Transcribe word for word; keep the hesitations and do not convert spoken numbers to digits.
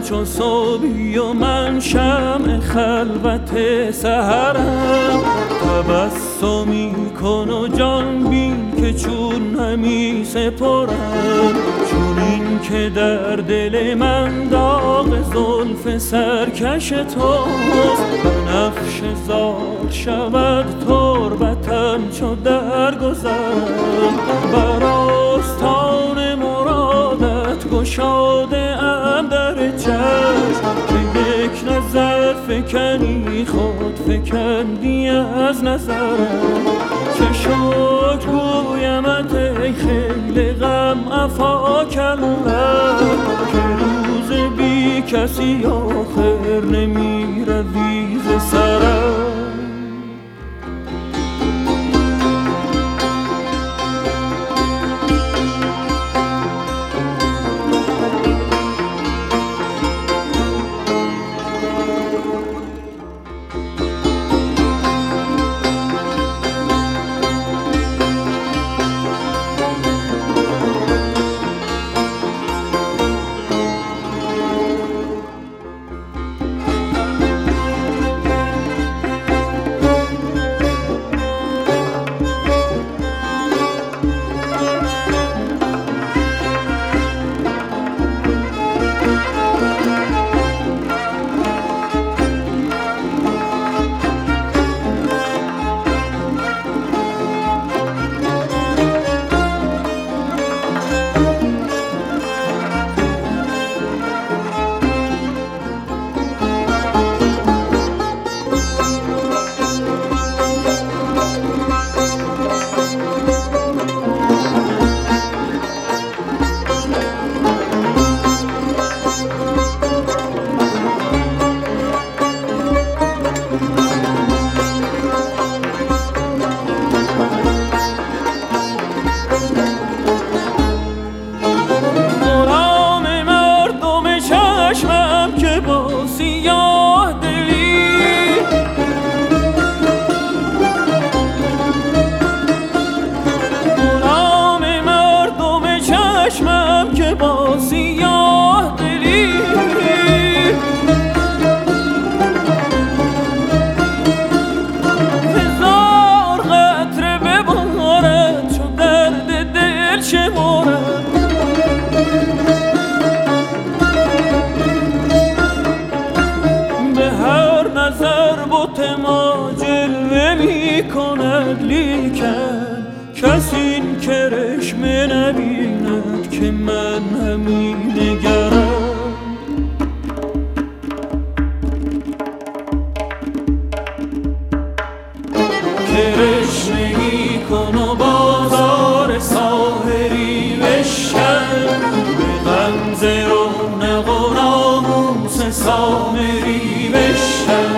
چو صبحی و من شمع خلوت سحرم. تبسمی کن و جان بین که چون همی سپرم، چون این که در دل من داغ زلف سرکش توست. بنفش زار شود تربتم چو در گذرم، بر آستان مرادت گشاده ام در چشم. که یک نظر فکنی خود فکندی از نظرم. چه شکر گویمت ای خیل غم عفا کردم، که روز بی کسی آخر نمی روی ز سرم. لیکن کسی این کرشمه نبیند که من همین نگرم. کرشمگی کن و بازار ساحری بشکن، به غمزه رونق و ناموس سامری بشکن.